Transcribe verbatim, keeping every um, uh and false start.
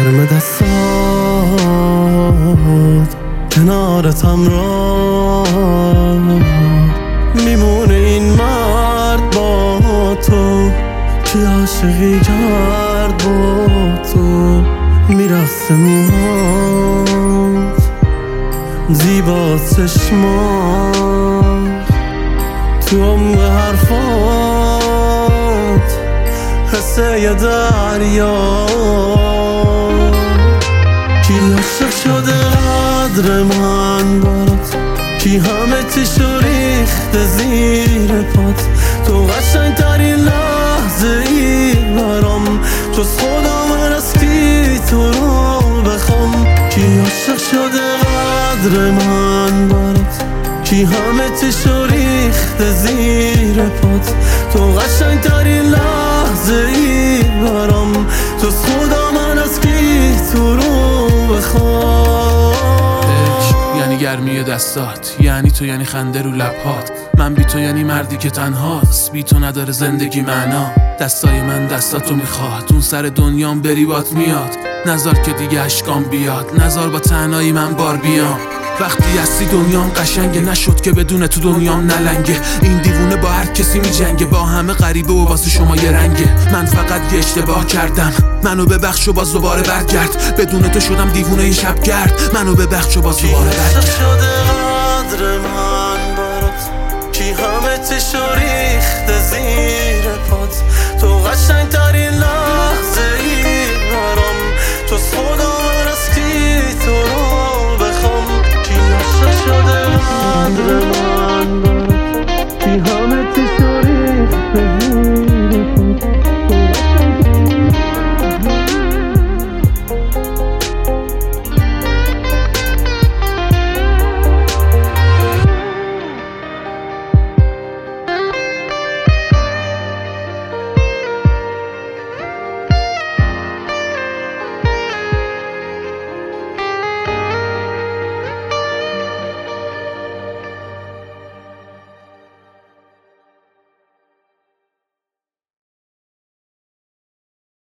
گرم دستات کنارتم را میمونه این مرد با تو که عاشقی کرد با تو میرخصه موهات زیبا چشمات تو عمق حرفات حس یه دریا کی عاشق شده قدر من برات کی همه چیشو ریخته زیر پات تو قشنگ ترین لحظه ای برام جز خدا من از کی تو رو بخوام کی عاشق شده قدر من برات کی همه چیشو ریخته زیر پات تو قشنگ ترین لحظه ای برام جز خدا من از کی تو رو بخوام یعنی گرمی دستات، یعنی تو، یعنی خنده رو لبات. من بی تو یعنی مردی که تنهاست، بی تو نداره زندگی معنا. دستای من دستاتو میخواد، اون سر دنیام بری بات میاد. نزار که دیگه اشکام بیاد، نزار با تنهایی من بار بیام. وقتی هستی دنیام قشنگه، نشد که بدون تو دنیام نلنگه. این دیوونه با هر کسی میجنگه، با همه غریبه و واسه شما یه رنگه. من فقط یه اشتباه کردم، منو ببخش و باز دوباره برگرد. بدون تو شدم دیوونه شبگرد، منو ببخش و باز دوباره برگرد. شده قدر من برات کی همه چیشو ریخته زیر پات تو قشنگ ترین